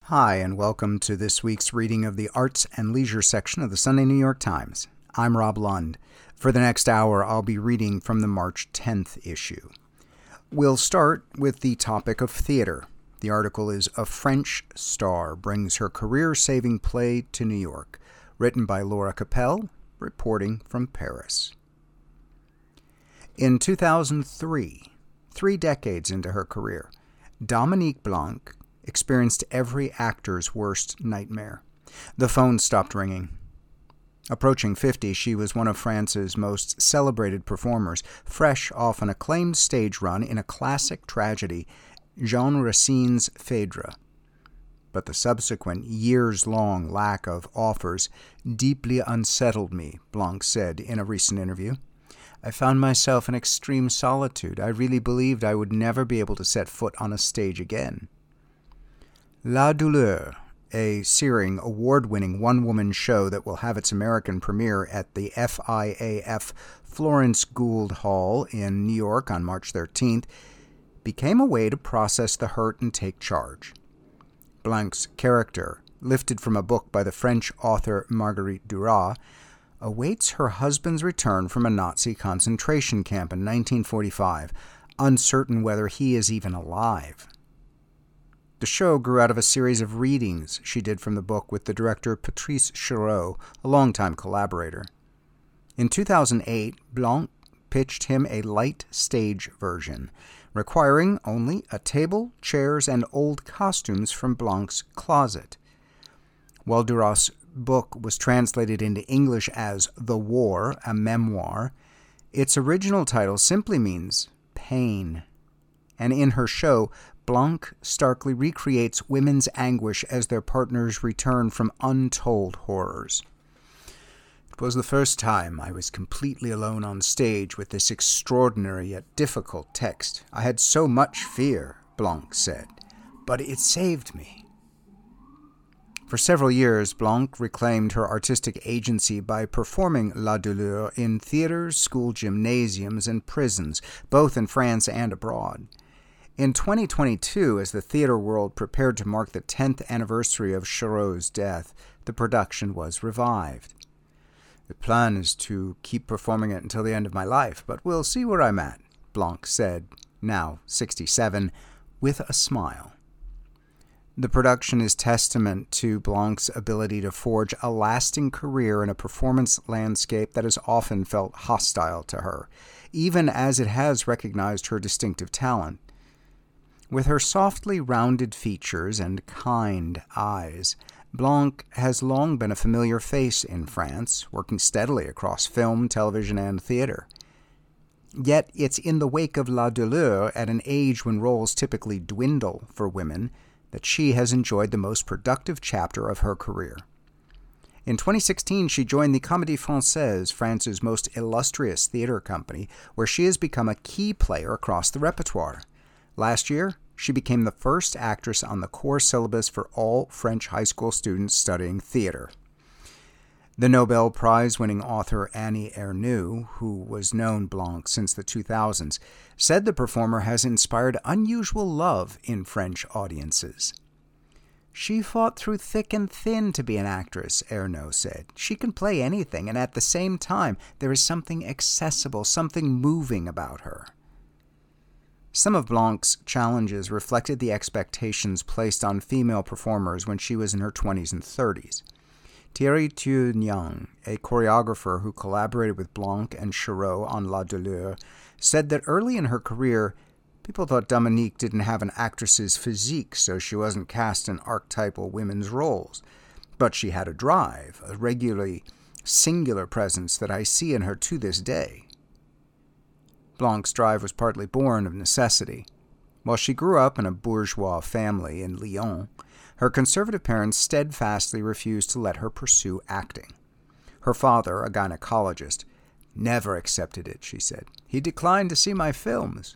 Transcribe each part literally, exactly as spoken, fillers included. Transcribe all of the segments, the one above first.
Hi, and welcome to this week's reading of the Arts and Leisure section of the Sunday New York Times. I'm Rob Lund. For the next hour, I'll be reading from the March tenth issue. We'll start with the topic of theater. The article is A French Star Brings Her Career-Saving Play to New York, written by Laura Capel, reporting from Paris. In two thousand three, three decades into her career, Dominique Blanc experienced every actor's worst nightmare. The phone stopped ringing. Approaching fifty, she was one of France's most celebrated performers, fresh off an acclaimed stage run in a classic tragedy, Jean Racine's Phèdre. But the subsequent years-long lack of offers deeply unsettled me, Blanc said in a recent interview. I found myself in extreme solitude. I really believed I would never be able to set foot on a stage again. La Douleur, a searing, award-winning one-woman show that will have its American premiere at the F I A F Florence Gould Hall in New York on March thirteenth, became a way to process the hurt and take charge. Blanc's character, lifted from a book by the French author Marguerite Duras, awaits her husband's return from a Nazi concentration camp in nineteen forty-five, uncertain whether he is even alive. The show grew out of a series of readings she did from the book with the director Patrice Chéreau, a longtime collaborator. In two thousand eight, Blanc pitched him a light stage version, requiring only a table, chairs, and old costumes from Blanc's closet. While Duras' book was translated into English as The War, a Memoir, its original title simply means pain. And in her show, Blanc starkly recreates women's anguish as their partners return from untold horrors. It was the first time I was completely alone on stage with this extraordinary yet difficult text. I had so much fear, Blanc said, but it saved me. For several years, Blanc reclaimed her artistic agency by performing La Douleur in theaters, school gymnasiums, and prisons, both in France and abroad. In twenty twenty-two, as the theater world prepared to mark the tenth anniversary of Chéreau's death, the production was revived. The plan is to keep performing it until the end of my life, but we'll see where I'm at, Blanc said, now sixty-seven, with a smile. The production is testament to Blanc's ability to forge a lasting career in a performance landscape that has often felt hostile to her, even as it has recognized her distinctive talent. With her softly rounded features and kind eyes, Blanc has long been a familiar face in France, working steadily across film, television, and theater. Yet it's in the wake of La Douleur, at an age when roles typically dwindle for women, that she has enjoyed the most productive chapter of her career. In twenty sixteen, she joined the Comédie Française, France's most illustrious theater company, where she has become a key player across the repertoire. Last year, she became the first actress on the core syllabus for all French high school students studying theater. The Nobel Prize-winning author Annie Ernaux, who was known Blanc since the two thousands, said the performer has inspired unusual love in French audiences. She fought through thick and thin to be an actress, Ernaux said. She can play anything, and at the same time, there is something accessible, something moving about her. Some of Blanc's challenges reflected the expectations placed on female performers when she was in her twenties and thirties. Thierry Tuignan, a choreographer who collaborated with Blanc and Chéreau on La Douleur, said that early in her career, people thought Dominique didn't have an actress's physique, so she wasn't cast in archetypal women's roles. But she had a drive, a regularly singular presence that I see in her to this day. Blanc's drive was partly born of necessity. While she grew up in a bourgeois family in Lyon, her conservative parents steadfastly refused to let her pursue acting. Her father, a gynecologist, never accepted it, she said. He declined to see my films.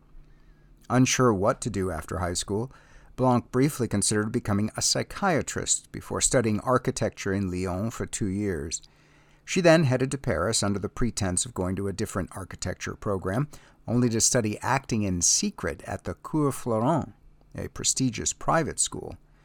Unsure what to do after high school, Blanc briefly considered becoming a psychiatrist before studying architecture in Lyon for two years. She then headed to Paris under the pretense of going to a different architecture program, only to study acting in secret at the Cours Florent, a prestigious private school.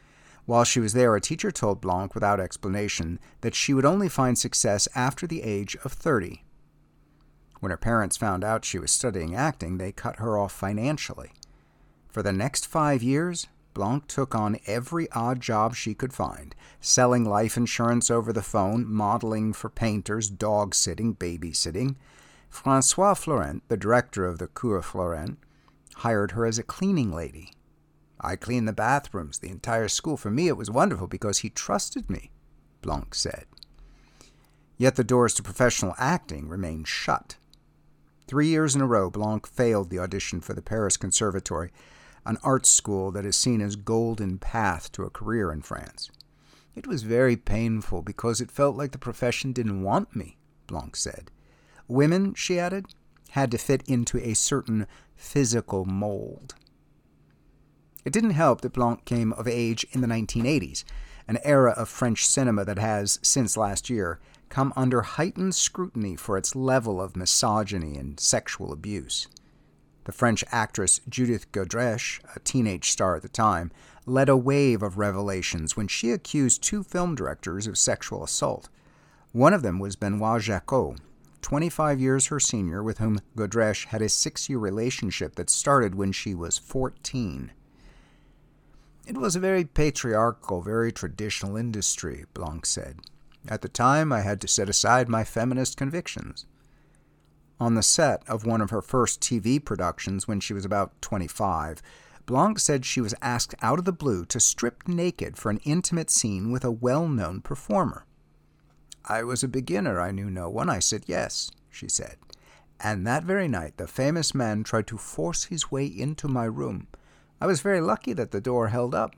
While she was there, a teacher told Blanc without explanation that she would only find success after the age of thirty. When her parents found out she was studying acting, they cut her off financially. For the next five years, Blanc took on every odd job she could find, selling life insurance over the phone, modeling for painters, dog-sitting, babysitting. François Florent, the director of the Cours Florent, hired her as a cleaning lady. I cleaned the bathrooms, the entire school. For me, it was wonderful because he trusted me, Blanc said. Yet the doors to professional acting remained shut. Three years in a row, Blanc failed the audition for the Paris Conservatory, an art school that is seen as golden path to a career in France. It was very painful because it felt like the profession didn't want me, Blanc said. Women, she added, had to fit into a certain physical mold. It didn't help that Blanc came of age in the nineteen eighties, an era of French cinema that has, since last year, come under heightened scrutiny for its level of misogyny and sexual abuse. The French actress Judith Godrèche, a teenage star at the time, led a wave of revelations when she accused two film directors of sexual assault. One of them was Benoît Jacot, twenty-five years her senior, with whom Godrèche had a six-year relationship that started when she was fourteen. It was a very patriarchal, very traditional industry, Blanc said. At the time, I had to set aside my feminist convictions. On the set of one of her first T V productions when she was about twenty-five, Blanc said she was asked out of the blue to strip naked for an intimate scene with a well-known performer. I was a beginner, I knew no one. I said yes, she said. And that very night, the famous man tried to force his way into my room. I was very lucky that the door held up.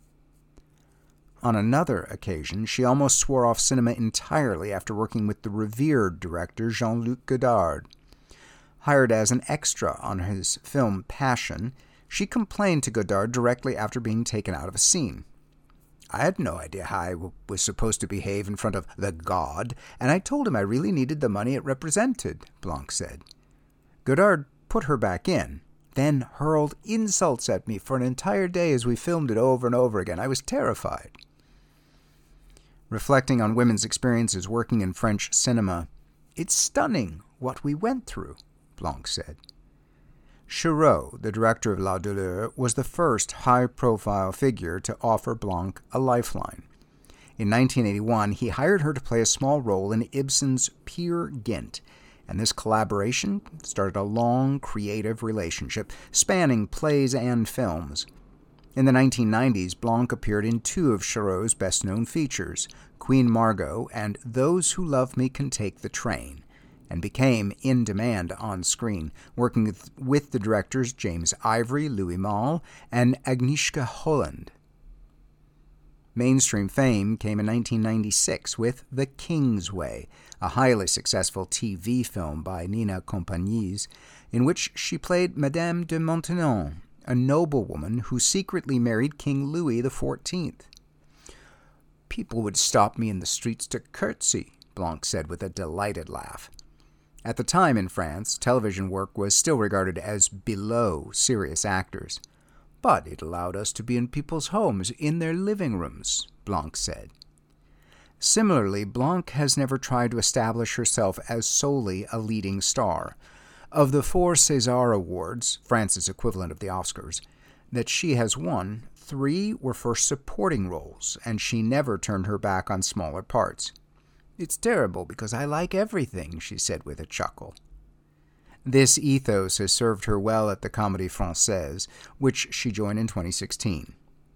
On another occasion, she almost swore off cinema entirely after working with the revered director Jean-Luc Godard. Hired as an extra on his film Passion, she complained to Godard directly after being taken out of a scene. I had no idea how I w- was supposed to behave in front of the god, and I told him I really needed the money it represented, Blanc said. Godard put her back in, then hurled insults at me for an entire day as we filmed it over and over again. I was terrified. Reflecting on women's experiences working in French cinema, it's stunning what we went through, Blanc said. Chereau, the director of La Douleur, was the first high-profile figure to offer Blanc a lifeline. In nineteen eighty-one, he hired her to play a small role in Ibsen's Peer Gynt, and this collaboration started a long, creative relationship spanning plays and films. In the nineteen nineties, Blanc appeared in two of Chereau's best-known features, Queen Margot and Those Who Love Me Can Take the Train, and became in demand on screen, working with, with the directors James Ivory, Louis Malle, and Agnieszka Holland. Mainstream fame came in nineteen ninety-six with The King's Way, a highly successful T V film by Nina Compagnies, in which she played Madame de Maintenon, a noblewoman who secretly married King Louis the fourteenth. People would stop me in the streets to curtsy, Blanc said with a delighted laugh. At the time in France, television work was still regarded as below serious actors. But it allowed us to be in people's homes, in their living rooms, Blanc said. Similarly, Blanc has never tried to establish herself as solely a leading star. Of the four César Awards, France's equivalent of the Oscars, that she has won, three were for supporting roles, and she never turned her back on smaller parts. It's terrible because I like everything, she said with a chuckle. This ethos has served her well at the Comédie Française, which she joined in twenty sixteen.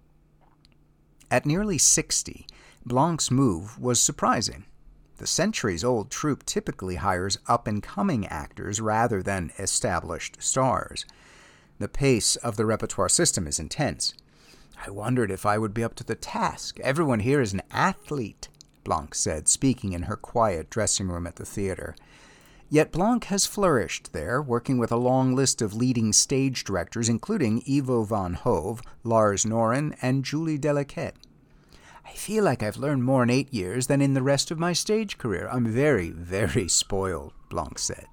At nearly sixty, Blanc's move was surprising. The centuries-old troupe typically hires up-and-coming actors rather than established stars. The pace of the repertoire system is intense. I wondered if I would be up to the task. Everyone here is an athlete, Blanc said, speaking in her quiet dressing room at the theater. Yet Blanc has flourished there, working with a long list of leading stage directors, including Ivo van Hove, Lars Noren, and Julie Delaquette. I feel like I've learned more in eight years than in the rest of my stage career. I'm very, very spoiled, Blanc said.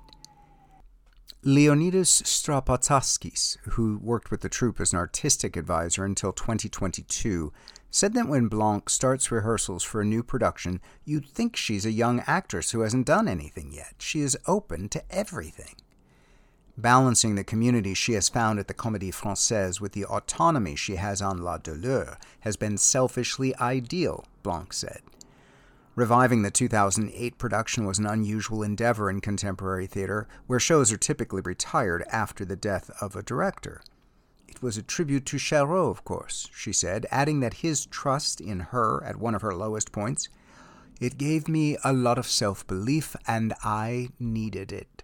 Leonidas Strapotskis, who worked with the troupe as an artistic advisor until twenty twenty-two, said that when Blanc starts rehearsals for a new production, you'd think she's a young actress who hasn't done anything yet. She is open to everything. Balancing the community she has found at the Comédie Française with the autonomy she has on La Douleur has been selfishly ideal, Blanc said. Reviving the two thousand eight production was an unusual endeavor in contemporary theater, where shows are typically retired after the death of a director. It was a tribute to Charot, of course, she said, adding that his trust in her at one of her lowest points, "It gave me a lot of self-belief, and I needed it."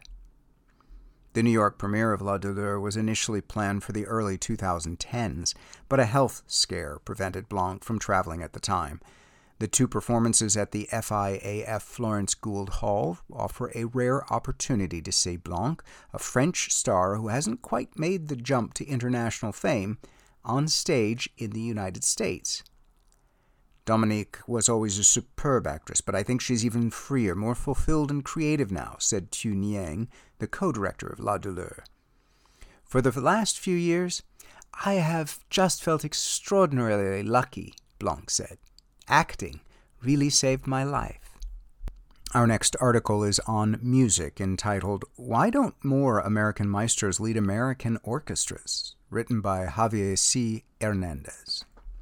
The New York premiere of La Douleur was initially planned for the early twenty tens, but a health scare prevented Blanc from traveling at the time. The two performances at the F I A F Florence Gould Hall offer a rare opportunity to see Blanc, a French star who hasn't quite made the jump to international fame, on stage in the United States. "Dominique was always a superb actress, but I think she's even freer, more fulfilled and creative now," said Tu Niang, the co-director of La Douleur. "For the last few years, I have just felt extraordinarily lucky," Blanc said. "Acting really saved my life." Our next article is on music, entitled "Why Don't More American Maestros Lead American Orchestras?" written by Javier C. Hernandez.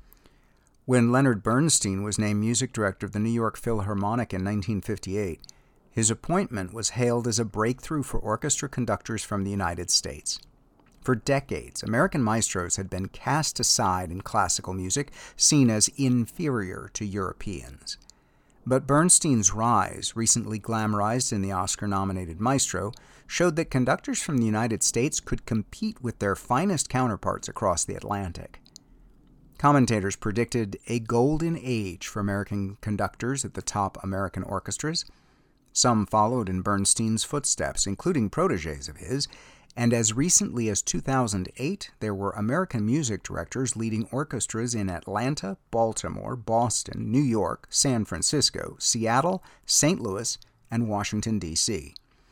When Leonard Bernstein was named music director of the New York Philharmonic in nineteen fifty-eight, his appointment was hailed as a breakthrough for orchestra conductors from the United States. For decades, American maestros had been cast aside in classical music, seen as inferior to Europeans. But Bernstein's rise, recently glamorized in the Oscar-nominated Maestro, showed that conductors from the United States could compete with their finest counterparts across the Atlantic. Commentators predicted a golden age for American conductors at the top American orchestras. Some followed in Bernstein's footsteps, including protégés of his, and as recently as two thousand eight, there were American music directors leading orchestras in Atlanta, Baltimore, Boston, New York, San Francisco, Seattle, Saint Louis, and Washington, D C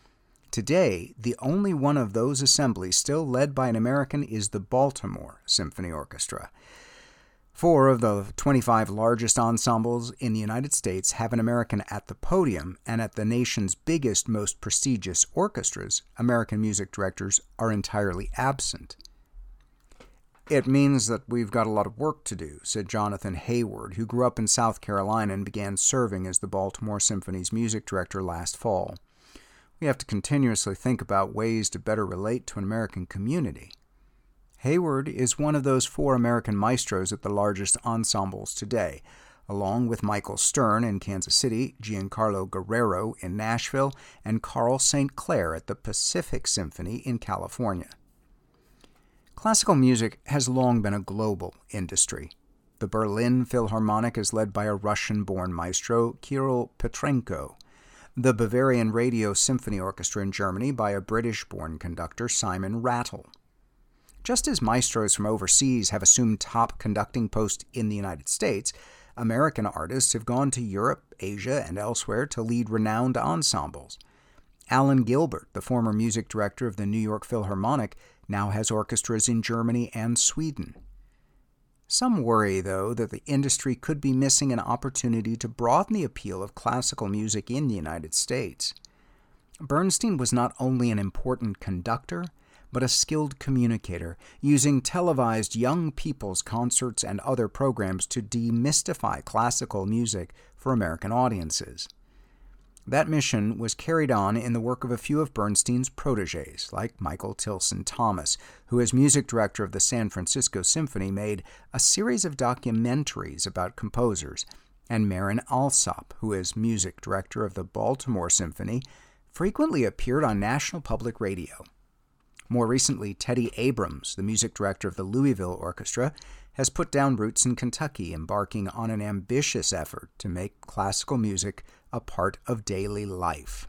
Today, the only one of those assemblies still led by an American is the Baltimore Symphony Orchestra. Four of the twenty-five largest ensembles in the United States have an American at the podium, and at the nation's biggest, most prestigious orchestras, American music directors are entirely absent. "It means that we've got a lot of work to do," said Jonathan Hayward, who grew up in South Carolina and began serving as the Baltimore Symphony's music director last fall. "We have to continuously think about ways to better relate to an American community." Hayward is one of those four American maestros at the largest ensembles today, along with Michael Stern in Kansas City, Giancarlo Guerrero in Nashville, and Carl Saint Clair at the Pacific Symphony in California. Classical music has long been a global industry. The Berlin Philharmonic is led by a Russian-born maestro, Kirill Petrenko. The Bavarian Radio Symphony Orchestra in Germany by a British-born conductor, Simon Rattle. Just as maestros from overseas have assumed top conducting posts in the United States, American artists have gone to Europe, Asia, and elsewhere to lead renowned ensembles. Alan Gilbert, the former music director of the New York Philharmonic, now has orchestras in Germany and Sweden. Some worry, though, that the industry could be missing an opportunity to broaden the appeal of classical music in the United States. Bernstein was not only an important conductor, but a skilled communicator, using televised young people's concerts and other programs to demystify classical music for American audiences. That mission was carried on in the work of a few of Bernstein's protégés, like Michael Tilson Thomas, who as music director of the San Francisco Symphony made a series of documentaries about composers, and Marin Alsop, who as music director of the Baltimore Symphony, frequently appeared on National Public Radio. More recently, Teddy Abrams, the music director of the Louisville Orchestra, has put down roots in Kentucky, embarking on an ambitious effort to make classical music a part of daily life.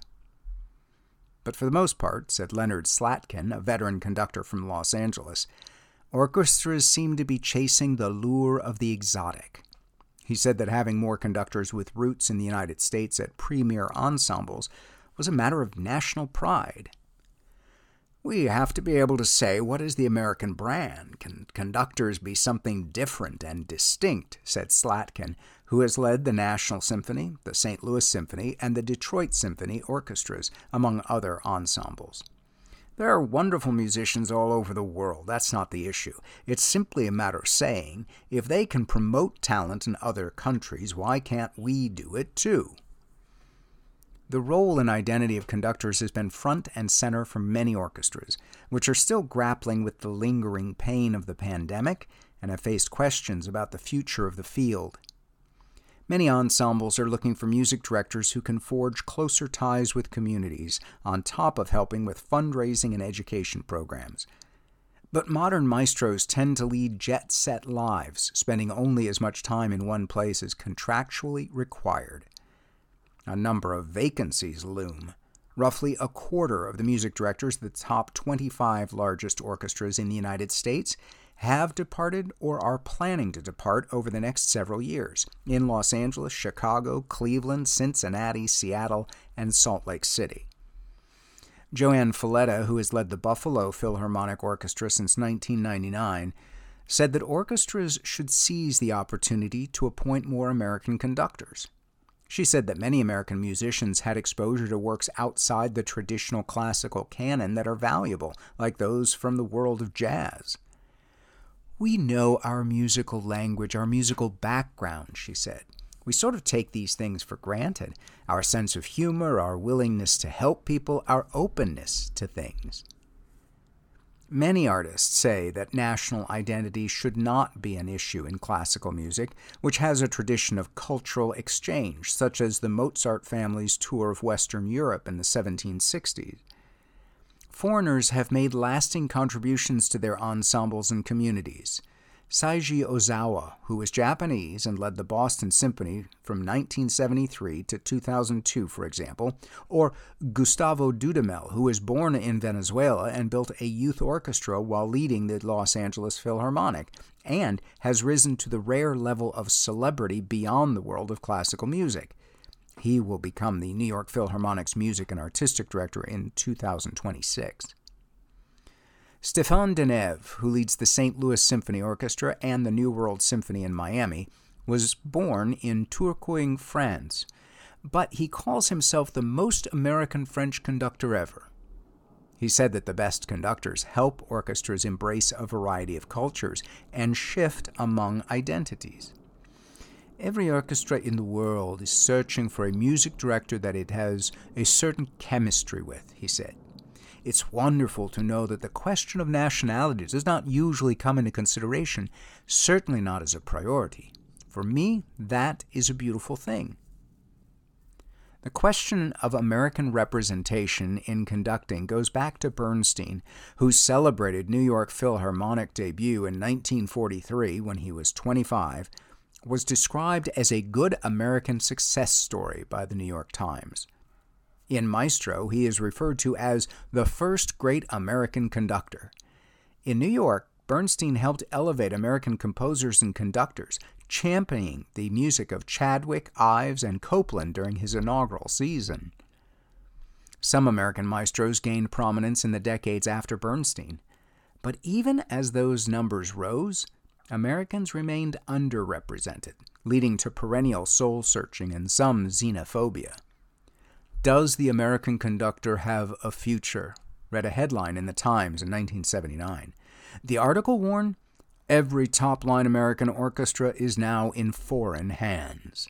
But for the most part, said Leonard Slatkin, a veteran conductor from Los Angeles, orchestras seem to be chasing the lure of the exotic. He said that having more conductors with roots in the United States at premier ensembles was a matter of national pride. We have to be able to say, what is the American brand? Can conductors be something different and distinct, said Slatkin, who has led the National Symphony, the Saint Louis Symphony, and the Detroit Symphony orchestras, among other ensembles. There are wonderful musicians all over the world. That's not the issue. It's simply a matter of saying, if they can promote talent in other countries, why can't we do it too? The role and identity of conductors has been front and center for many orchestras, which are still grappling with the lingering pain of the pandemic and have faced questions about the future of the field. Many ensembles are looking for music directors who can forge closer ties with communities, on top of helping with fundraising and education programs. But modern maestros tend to lead jet-set lives, spending only as much time in one place as contractually required. A number of vacancies loom. Roughly a quarter of the music directors of the top twenty-five largest orchestras in the United States have departed or are planning to depart over the next several years in Los Angeles, Chicago, Cleveland, Cincinnati, Seattle, and Salt Lake City. Joanne Falletta, who has led the Buffalo Philharmonic Orchestra since nineteen ninety-nine, said that orchestras should seize the opportunity to appoint more American conductors. She said that many American musicians had exposure to works outside the traditional classical canon that are valuable, like those from the world of jazz. We know our musical language, our musical background, she said. We sort of take these things for granted, our sense of humor, our willingness to help people, our openness to things. Many artists say that national identity should not be an issue in classical music, which has a tradition of cultural exchange, such as the Mozart family's tour of Western Europe in the seventeen sixties. Foreigners have made lasting contributions to their ensembles and communities. Seiji Ozawa, who was Japanese and led the Boston Symphony from nineteen seventy-three to two thousand two, for example, or Gustavo Dudamel, who was born in Venezuela and built a youth orchestra while leading the Los Angeles Philharmonic, and has risen to the rare level of celebrity beyond the world of classical music. He will become the New York Philharmonic's music and artistic director in two thousand twenty-six. Stéphane Denève, who leads the Saint Louis Symphony Orchestra and the New World Symphony in Miami, was born in Tourcoing, France, but he calls himself the most American French conductor ever. He said that the best conductors help orchestras embrace a variety of cultures and shift among identities. Every orchestra in the world is searching for a music director that it has a certain chemistry with, he said. It's wonderful to know that the question of nationality does not usually come into consideration, certainly not as a priority. For me, that is a beautiful thing. The question of American representation in conducting goes back to Bernstein, whose celebrated New York Philharmonic debut in nineteen forty-three, when he was twenty-five, was described as a good American success story by the New York Times. In Maestro, he is referred to as the first great American conductor. In New York, Bernstein helped elevate American composers and conductors, championing the music of Chadwick, Ives, and Copland during his inaugural season. Some American maestros gained prominence in the decades after Bernstein, but even as those numbers rose, Americans remained underrepresented, leading to perennial soul-searching and some xenophobia. Does the American conductor have a future? Read a headline in the Times in nineteen seventy-nine. The article warned, every top-line American orchestra is now in foreign hands.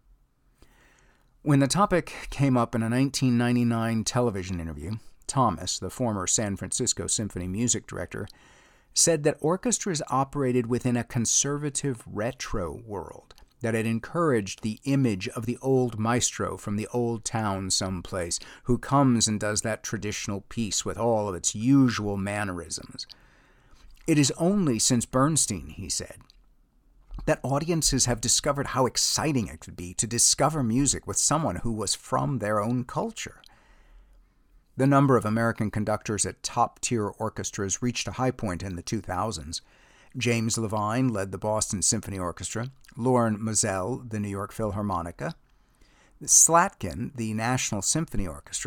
When the topic came up in a nineteen ninety-nine television interview, Thomas, the former San Francisco Symphony music director, said that orchestras operated within a conservative retro world, that it encouraged the image of the old maestro from the old town someplace who comes and does that traditional piece with all of its usual mannerisms. It is only since Bernstein, he said, that audiences have discovered how exciting it could be to discover music with someone who was from their own culture. The number of American conductors at top-tier orchestras reached a high point in the two thousands. James Levine led the Boston Symphony Orchestra, Loren Moselle, the New York Philharmonica, Slatkin, the National Symphony Orchestra,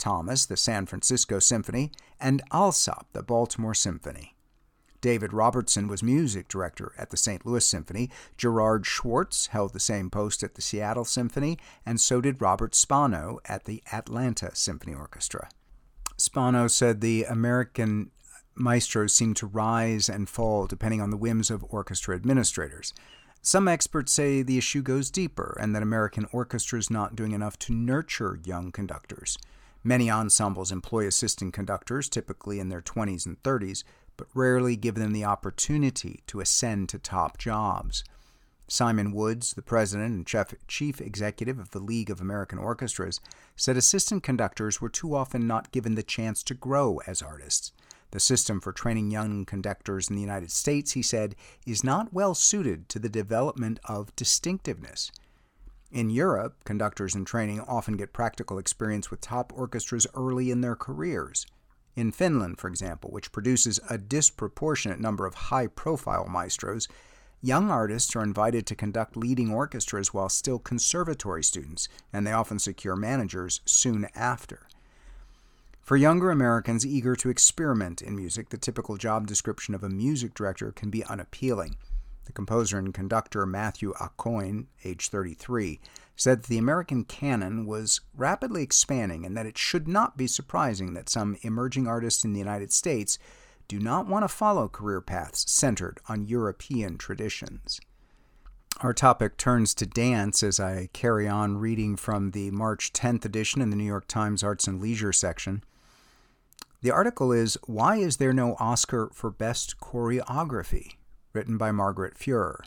Thomas, the San Francisco Symphony, and Alsop, the Baltimore Symphony. David Robertson was music director at the Saint Louis Symphony. Gerard Schwartz held the same post at the Seattle Symphony, and so did Robert Spano at the Atlanta Symphony Orchestra. Spano said the American maestros seem to rise and fall depending on the whims of orchestra administrators. Some experts say the issue goes deeper and that American orchestras not doing enough to nurture young conductors. Many ensembles employ assistant conductors, typically in their twenties and thirties, but rarely give them the opportunity to ascend to top jobs. Simon Woods, the president and chief executive of the League of American Orchestras, said assistant conductors were too often not given the chance to grow as artists. The system for training young conductors in the United States, he said, is not well suited to the development of distinctiveness. In Europe, conductors in training often get practical experience with top orchestras early in their careers. In Finland, for example, which produces a disproportionate number of high-profile maestros, young artists are invited to conduct leading orchestras while still conservatory students, and they often secure managers soon after. For younger Americans eager to experiment in music, the typical job description of a music director can be unappealing. The composer and conductor Matthew Aucoin, age thirty-three, said that the American canon was rapidly expanding and that it should not be surprising that some emerging artists in the United States do not want to follow career paths centered on European traditions. Our topic turns to dance as I carry on reading from the March tenth edition in the New York Times Arts and Leisure section. The article is, Why Is There No Oscar for Best Choreography? Written by Margaret Fuhrer.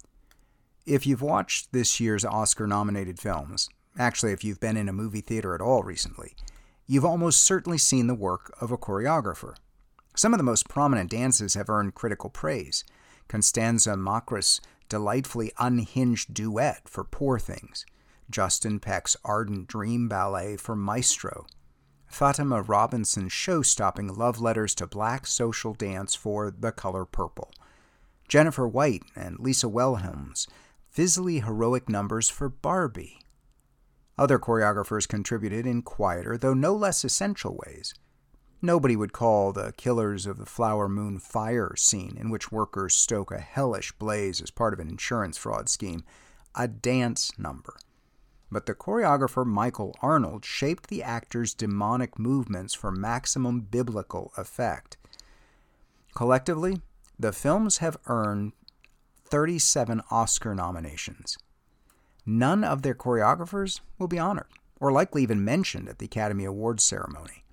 If you've watched this year's Oscar-nominated films, actually if you've been in a movie theater at all recently, you've almost certainly seen the work of a choreographer. Some of the most prominent dances have earned critical praise. Constanza Macra's delightfully unhinged duet for Poor Things, Justin Peck's ardent dream ballet for Maestro, Fatima Robinson's show-stopping love letters to black social dance for The Color Purple, Jennifer White and Lisa Wilhelm's fizzily heroic numbers for Barbie. Other choreographers contributed in quieter, though no less essential ways. Nobody would call the Killers of the Flower Moon Fire scene, in which workers stoke a hellish blaze as part of an insurance fraud scheme, a dance number. But the choreographer Michael Arnold shaped the actors' demonic movements for maximum biblical effect. Collectively, the films have earned thirty-seven Oscar nominations. None of their choreographers will be honored, or likely even mentioned at the Academy Awards ceremony.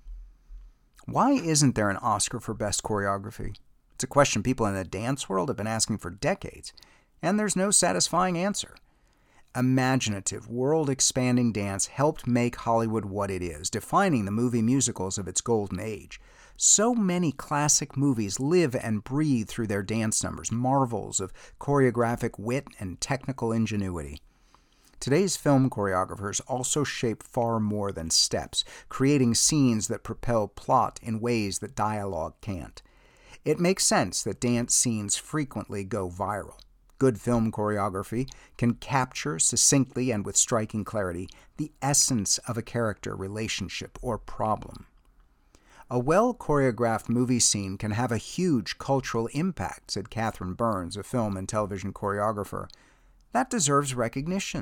Why isn't there an Oscar for Best Choreography? It's a question people in the dance world have been asking for decades, and there's no satisfying answer. Imaginative, world-expanding dance helped make Hollywood what it is, defining the movie musicals of its golden age. So many classic movies live and breathe through their dance numbers, marvels of choreographic wit and technical ingenuity. Today's film choreographers also shape far more than steps, creating scenes that propel plot in ways that dialogue can't. It makes sense that dance scenes frequently go viral. Good film choreography can capture succinctly and with striking clarity the essence of a character, relationship, or problem. A well-choreographed movie scene can have a huge cultural impact, said Catherine Burns, a film and television choreographer. That deserves recognition.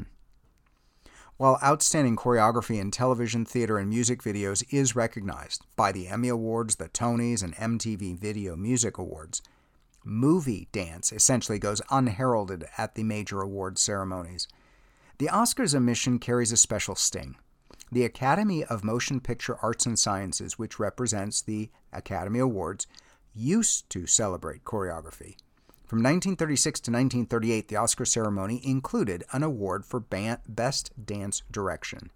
While outstanding choreography in television, theater, and music videos is recognized by the Emmy Awards, the Tonys, and M T V Video Music Awards, movie dance essentially goes unheralded at the major awards ceremonies. The Oscars omission carries a special sting. The Academy of Motion Picture Arts and Sciences, which represents the Academy Awards, used to celebrate choreography. From nineteen thirty-six to nineteen thirty-eight, the Oscar ceremony included an award for Best Dance Direction.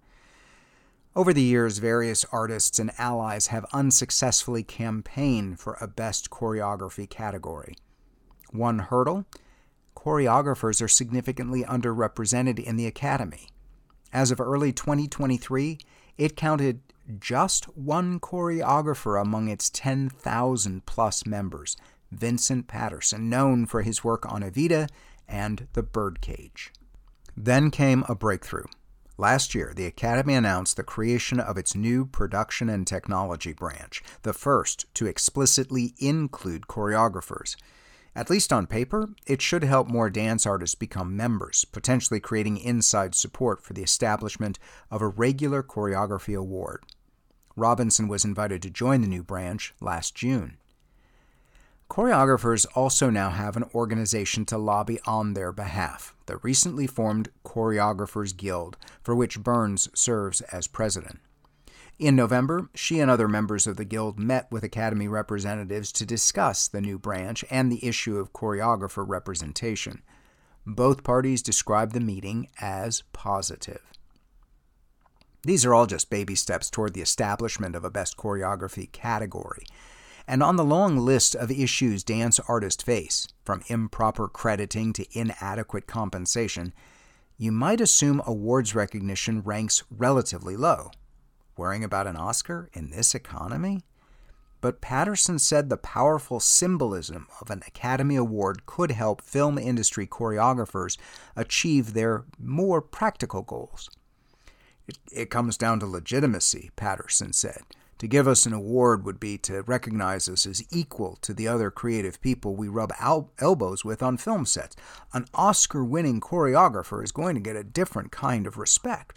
Over the years, various artists and allies have unsuccessfully campaigned for a Best Choreography category. One hurdle? Choreographers are significantly underrepresented in the Academy. As of early twenty twenty-three, it counted just one choreographer among its ten thousand plus members, Vincent Patterson, known for his work on Evita and The Birdcage. Then came a breakthrough. Last year, the Academy announced the creation of its new Production and Technology branch, the first to explicitly include choreographers. At least on paper, it should help more dance artists become members, potentially creating inside support for the establishment of a regular choreography award. Robinson was invited to join the new branch last June. Choreographers also now have an organization to lobby on their behalf, the recently formed Choreographers Guild, for which Burns serves as president. In November, she and other members of the Guild met with Academy representatives to discuss the new branch and the issue of choreographer representation. Both parties described the meeting as positive. These are all just baby steps toward the establishment of a Best Choreography category. And on the long list of issues dance artists face, from improper crediting to inadequate compensation, you might assume awards recognition ranks relatively low. Worrying about an Oscar in this economy? But Patterson said the powerful symbolism of an Academy Award could help film industry choreographers achieve their more practical goals. It, it comes down to legitimacy, Patterson said. To give us an award would be to recognize us as equal to the other creative people we rub el- elbows with on film sets. An Oscar-winning choreographer is going to get a different kind of respect.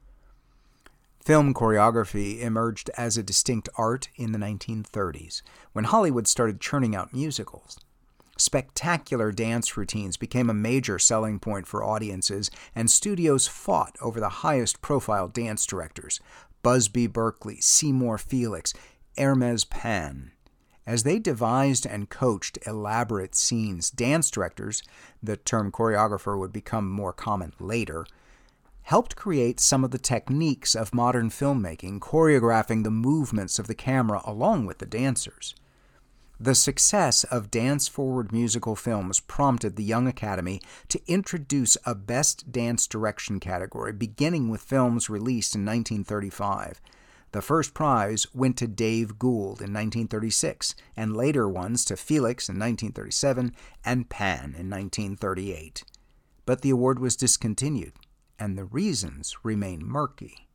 Film choreography emerged as a distinct art in the nineteen thirties, when Hollywood started churning out musicals. Spectacular dance routines became a major selling point for audiences, and studios fought over the highest-profile dance directors, Busby Berkeley, Seymour Felix, Hermes Pan. As they devised and coached elaborate scenes, dance directors, the term choreographer would become more common later, helped create some of the techniques of modern filmmaking, choreographing the movements of the camera along with the dancers. The success of dance-forward musical films prompted the Young Academy to introduce a Best Dance Direction category, beginning with films released in nineteen thirty-five. The first prize went to Dave Gould in nineteen thirty-six, and later ones to Felix in nineteen thirty-seven and Pan in nineteen thirty-eight. But the award was discontinued, and the reasons remain murky.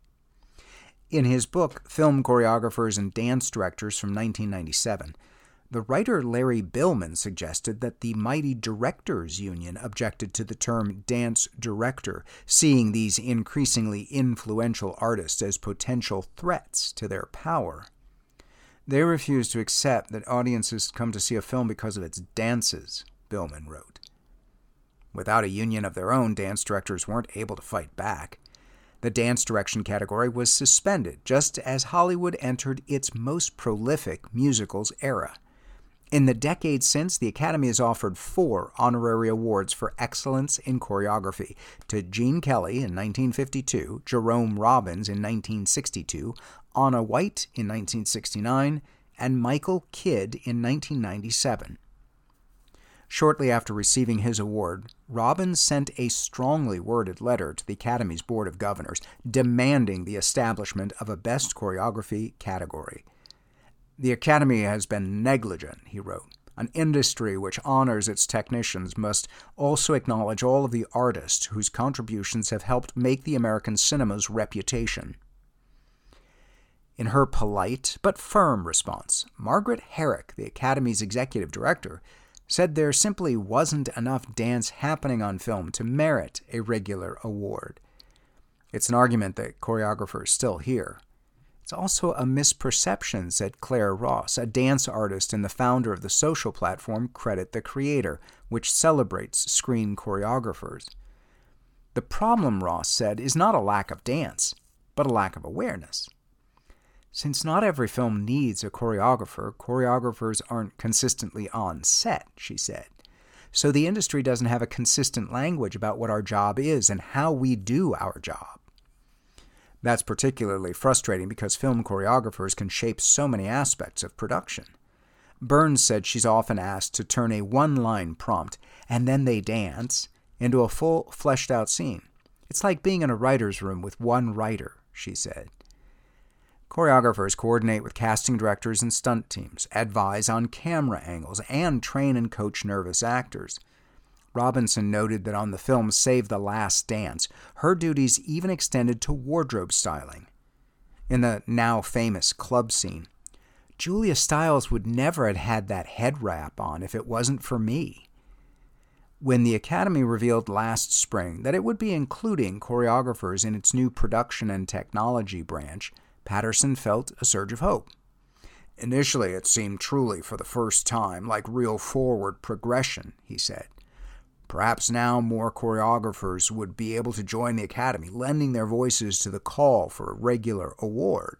In his book, Film Choreographers and Dance Directors from nineteen ninety-seven, the writer Larry Billman suggested that the mighty Directors Union objected to the term dance director, seeing these increasingly influential artists as potential threats to their power. They refused to accept that audiences come to see a film because of its dances, Billman wrote. Without a union of their own, dance directors weren't able to fight back. The dance direction category was suspended just as Hollywood entered its most prolific musicals era. In the decades since, the Academy has offered four honorary awards for excellence in choreography to Gene Kelly in nineteen fifty-two, Jerome Robbins in nineteen sixty-two, Anna White in nineteen sixty-nine, and Michael Kidd in nineteen ninety-seven. Shortly after receiving his award, Robbins sent a strongly worded letter to the Academy's Board of Governors demanding the establishment of a Best Choreography category. The Academy has been negligent, he wrote. An industry which honors its technicians must also acknowledge all of the artists whose contributions have helped make the American cinema's reputation. In her polite but firm response, Margaret Herrick, the Academy's executive director, said there simply wasn't enough dance happening on film to merit a regular award. It's an argument that choreographers still hear. It's also a misperception, said Claire Ross, a dance artist and the founder of the social platform Credit the Creator, which celebrates screen choreographers. The problem, Ross said, is not a lack of dance, but a lack of awareness. Since not every film needs a choreographer, choreographers aren't consistently on set, she said. So the industry doesn't have a consistent language about what our job is and how we do our job. That's particularly frustrating because film choreographers can shape so many aspects of production. Burns said she's often asked to turn a one-line prompt, and then they dance, into a full, fleshed-out scene. It's like being in a writer's room with one writer, she said. Choreographers coordinate with casting directors and stunt teams, advise on camera angles, and train and coach nervous actors. Robinson noted that on the film Save the Last Dance, her duties even extended to wardrobe styling. In the now famous club scene, Julia Stiles would never have had that head wrap on if it wasn't for me. When the Academy revealed last spring that it would be including choreographers in its new production and technology branch, Patterson felt a surge of hope. Initially, it seemed truly for the first time like real forward progression, he said. Perhaps now more choreographers would be able to join the Academy, lending their voices to the call for a regular award.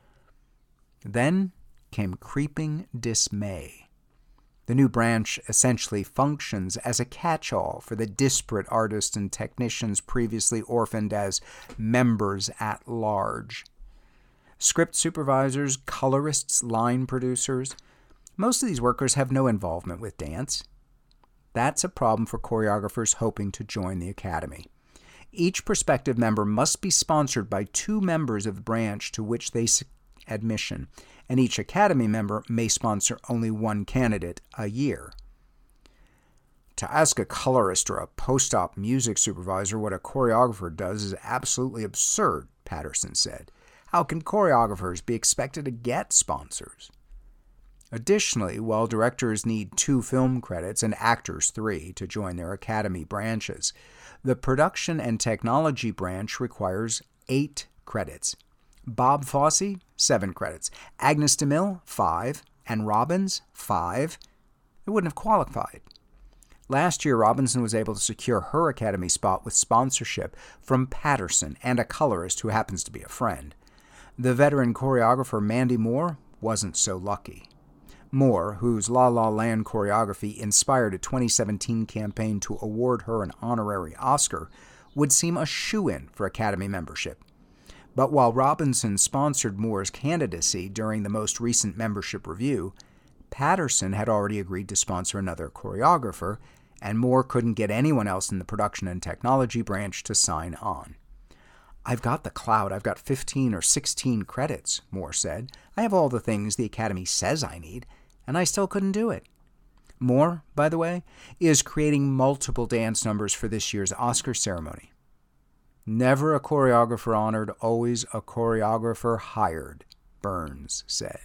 Then came creeping dismay. The new branch essentially functions as a catch-all for the disparate artists and technicians previously orphaned as members at large. Script supervisors, colorists, line producers, most of these workers have no involvement with dance. That's a problem for choreographers hoping to join the Academy. Each prospective member must be sponsored by two members of the branch to which they seek admission, and each Academy member may sponsor only one candidate a year. To ask a colorist or a post-op music supervisor what a choreographer does is absolutely absurd, Patterson said. How can choreographers be expected to get sponsors? Additionally, while directors need two film credits and actors three to join their Academy branches, the production and technology branch requires eight credits. Bob Fosse, seven credits. Agnes DeMille, five. And Robbins, five. They wouldn't have qualified. Last year, Robinson was able to secure her Academy spot with sponsorship from Patterson and a colorist who happens to be a friend. The veteran choreographer Mandy Moore wasn't so lucky. Moore, whose La La Land choreography inspired a twenty seventeen campaign to award her an honorary Oscar, would seem a shoo-in for Academy membership. But while Robinson sponsored Moore's candidacy during the most recent membership review, Patterson had already agreed to sponsor another choreographer, and Moore couldn't get anyone else in the production and technology branch to sign on. I've got the clout. I've got fifteen or sixteen credits, Moore said. I have all the things the Academy says I need, and I still couldn't do it. Moore, by the way, is creating multiple dance numbers for this year's Oscar ceremony. Never a choreographer honored, always a choreographer hired, Burns said.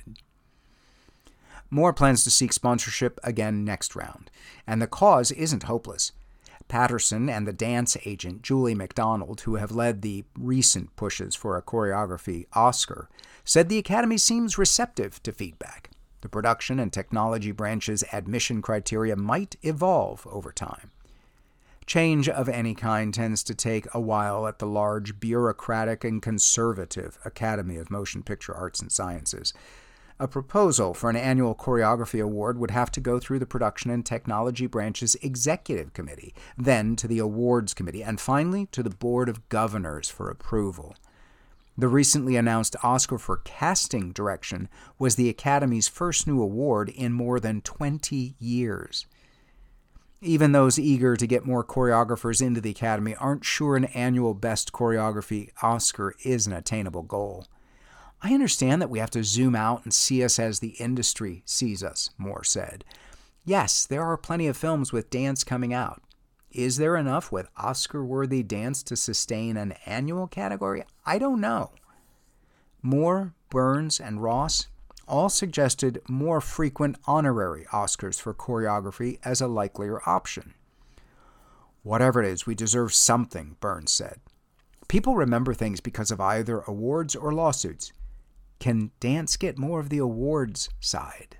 Moore plans to seek sponsorship again next round, and the cause isn't hopeless. Patterson and the dance agent Julie McDonald, who have led the recent pushes for a choreography Oscar, said the Academy seems receptive to feedback. The production and technology branch's admission criteria might evolve over time. Change of any kind tends to take a while at the large, bureaucratic, and conservative Academy of Motion Picture Arts and Sciences. A proposal for an annual choreography award would have to go through the production and technology branch's executive committee, then to the awards committee, and finally to the board of governors for approval. The recently announced Oscar for casting direction was the Academy's first new award in more than twenty years. Even those eager to get more choreographers into the Academy aren't sure an annual Best Choreography Oscar is an attainable goal. I understand that we have to zoom out and see us as the industry sees us, Moore said. Yes, there are plenty of films with dance coming out. Is there enough with Oscar-worthy dance to sustain an annual category? I don't know. Moore, Burns, and Ross all suggested more frequent honorary Oscars for choreography as a likelier option. Whatever it is, we deserve something, Burns said. People remember things because of either awards or lawsuits. Can dance get more of the awards side?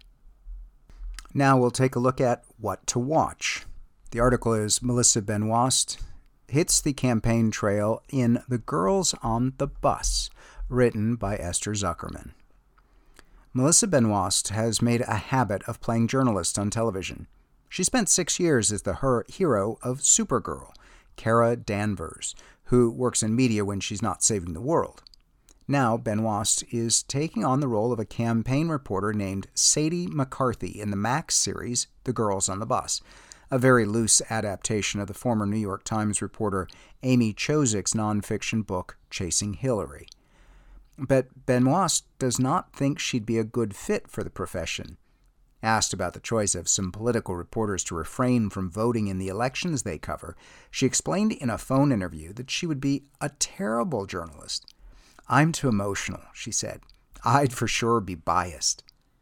Now we'll take a look at what to watch. The article is Melissa Benoist hits the campaign trail in The Girls on the Bus, written by Esther Zuckerman. Melissa Benoist has made a habit of playing journalists on television. She spent six years as the her hero of Supergirl, Kara Danvers, who works in media when she's not saving the world. Now, Benoist is taking on the role of a campaign reporter named Sadie McCarthy in the Max series, The Girls on the Bus, a very loose adaptation of the former New York Times reporter Amy Chozik's nonfiction book, Chasing Hillary. But Benoist does not think she'd be a good fit for the profession, Asked about the choice of some political reporters to refrain from voting in the elections they cover, she explained in a phone interview that she would be a terrible journalist. "I'm too emotional," she said. "I'd for sure be biased."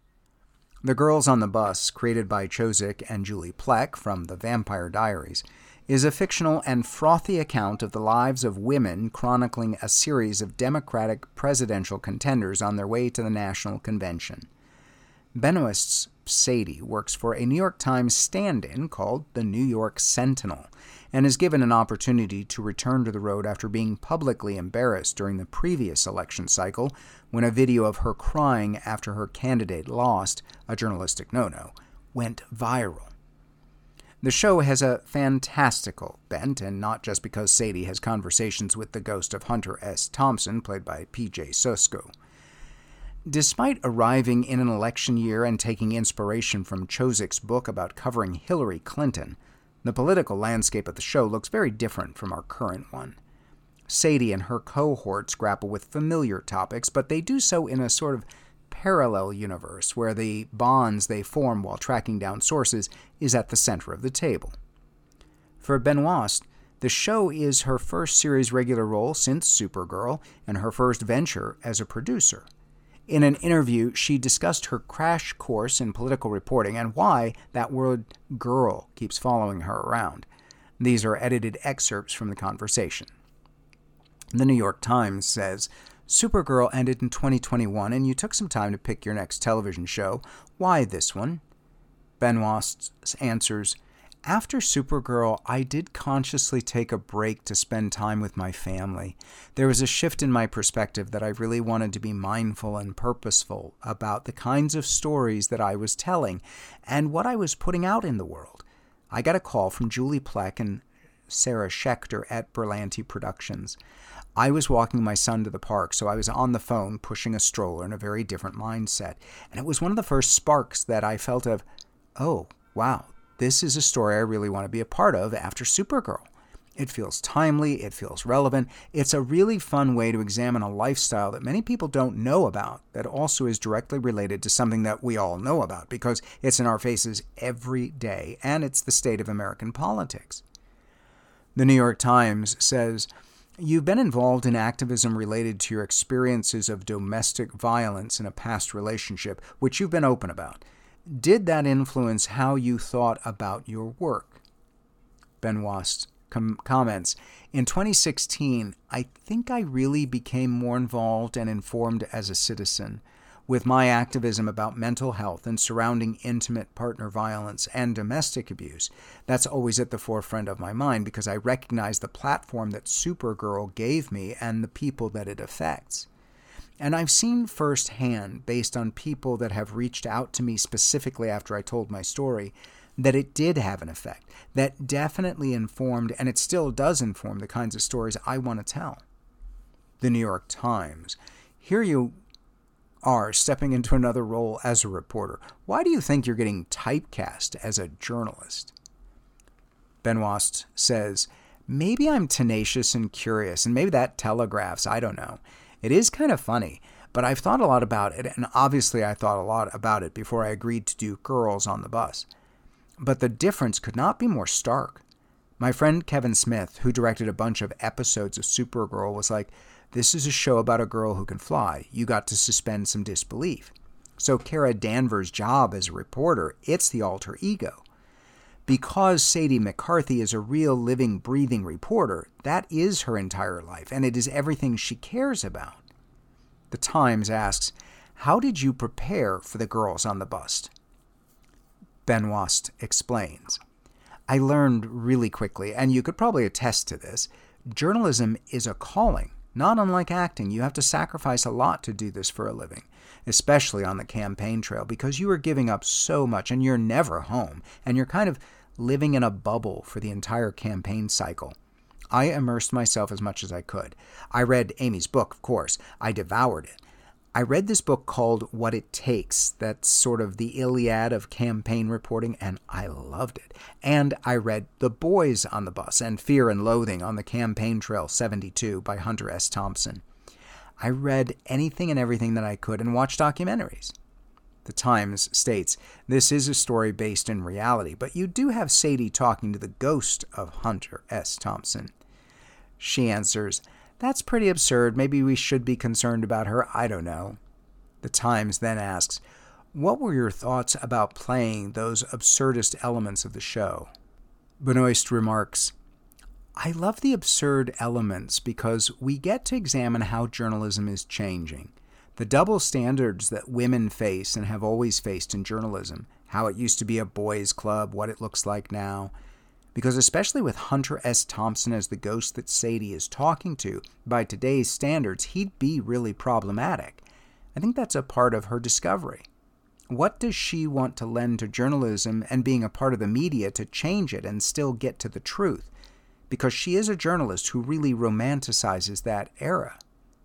The Girls on the Bus, created by Chozick and Julie Plec from The Vampire Diaries, is a fictional and frothy account of the lives of women chronicling a series of Democratic presidential contenders on their way to the national convention. Benoist's Sadie works for a New York Times stand-in called the New York Sentinel and is given an opportunity to return to the road after being publicly embarrassed during the previous election cycle when a video of her crying after her candidate lost, a journalistic no-no, went viral. The show has a fantastical bent, and not just because Sadie has conversations with the ghost of Hunter S. Thompson, played by P J Sosko. Despite arriving in an election year and taking inspiration from Chozick's book about covering Hillary Clinton, the political landscape of the show looks very different from our current one. Sadie and her cohorts grapple with familiar topics, but they do so in a sort of parallel universe where the bonds they form while tracking down sources is at the center of the table. For Benoist, the show is her first series regular role since Supergirl and her first venture as a producer. In an interview, she discussed her crash course in political reporting and why that word girl keeps following her around. These are edited excerpts from the conversation. The New York Times says, "Supergirl ended in twenty twenty-one and you took some time to pick your next television show. Why this one?" Benoist answers, "After Supergirl, I did consciously take a break to spend time with my family. There was a shift in my perspective that I really wanted to be mindful and purposeful about the kinds of stories that I was telling and what I was putting out in the world. I got a call from Julie Plec and Sarah Schechter at Berlanti Productions. I was walking my son to the park, so I was on the phone pushing a stroller in a very different mindset. And it was one of the first sparks that I felt of, oh, wow. This is a story I really want to be a part of after Supergirl. It feels timely, it feels relevant. It's a really fun way to examine a lifestyle that many people don't know about that also is directly related to something that we all know about because it's in our faces every day, and it's the state of American politics." The New York Times says, "You've been involved in activism related to your experiences of domestic violence in a past relationship, which you've been open about. Did that influence how you thought about your work?" Benoist com- comments, "In twenty sixteen, I think I really became more involved and informed as a citizen. With my activism about mental health and surrounding intimate partner violence and domestic abuse, that's always at the forefront of my mind because I recognize the platform that Supergirl gave me and the people that it affects. And I've seen firsthand, based on people that have reached out to me specifically after I told my story, that it did have an effect, that definitely informed, and it still does inform, the kinds of stories I want to tell." The New York Times. "Here you are stepping into another role as a reporter. Why do you think you're getting typecast as a journalist?" Benoist says, "Maybe I'm tenacious and curious, and maybe that telegraphs, I don't know. It is kind of funny, but I've thought a lot about it, and obviously I thought a lot about it before I agreed to do Girls on the Bus. But the difference could not be more stark. My friend Kevin Smith, who directed a bunch of episodes of Supergirl, was like, 'This is a show about a girl who can fly. You got to suspend some disbelief.' So Kara Danvers' job as a reporter, it's the alter ego. Because Sadie McCarthy is a real living, breathing reporter, that is her entire life, and it is everything she cares about." The Times asks, "How did you prepare for the Girls on the Bus?" Benoist explains, "I learned really quickly, and you could probably attest to this, journalism is a calling. Not unlike acting, you have to sacrifice a lot to do this for a living, especially on the campaign trail, because you are giving up so much and you're never home, and you're kind of living in a bubble for the entire campaign cycle. I immersed myself as much as I could. I read Amy's book, of course. I devoured it. I read this book called What It Takes, that's sort of the Iliad of campaign reporting, and I loved it. And I read The Boys on the Bus and Fear and Loathing on the Campaign Trail seventy-two by Hunter S. Thompson. I read anything and everything that I could and watched documentaries." The Times states, this is a story based in reality, but you do have Sadie talking to the ghost of Hunter S. Thompson. She answers, that's pretty absurd. Maybe we should be concerned about her. I don't know. The Times then asks, what were your thoughts about playing those absurdist elements of the show? Benoist remarks, I love the absurd elements because we get to examine how journalism is changing. The double standards that women face and have always faced in journalism, how it used to be a boys' club, what it looks like now. Because especially with Hunter S. Thompson as the ghost that Sadie is talking to, by today's standards, he'd be really problematic. I think that's a part of her discovery. What does she want to lend to journalism and being a part of the media to change it and still get to the truth? Because she is a journalist who really romanticizes that era.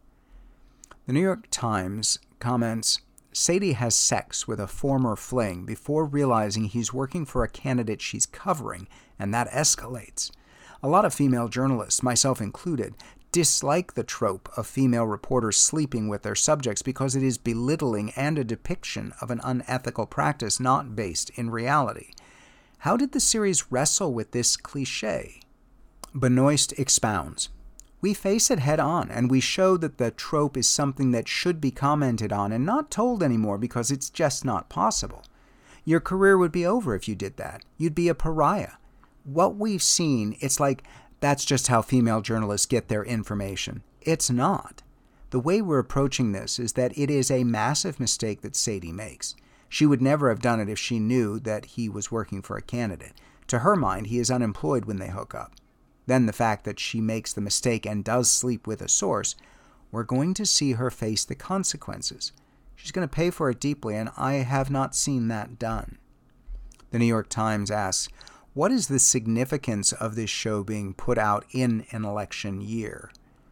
The New York Times comments, Sadie has sex with a former fling before realizing he's working for a candidate she's covering, and that escalates. A lot of female journalists, myself included, dislike the trope of female reporters sleeping with their subjects because it is belittling and a depiction of an unethical practice not based in reality. How did the series wrestle with this cliché? Benoist expounds, we face it head on, and we show that the trope is something that should be commented on and not told anymore because it's just not possible. Your career would be over if you did that. You'd be a pariah. What we've seen, it's like, that's just how female journalists get their information. It's not. The way we're approaching this is that it is a massive mistake that Sadie makes. She would never have done it if she knew that he was working for a candidate. To her mind, he is unemployed when they hook up. Then the fact that she makes the mistake and does sleep with a source, we're going to see her face the consequences. She's going to pay for it deeply, and I have not seen that done. The New York Times asks, what is the significance of this show being put out in an election year?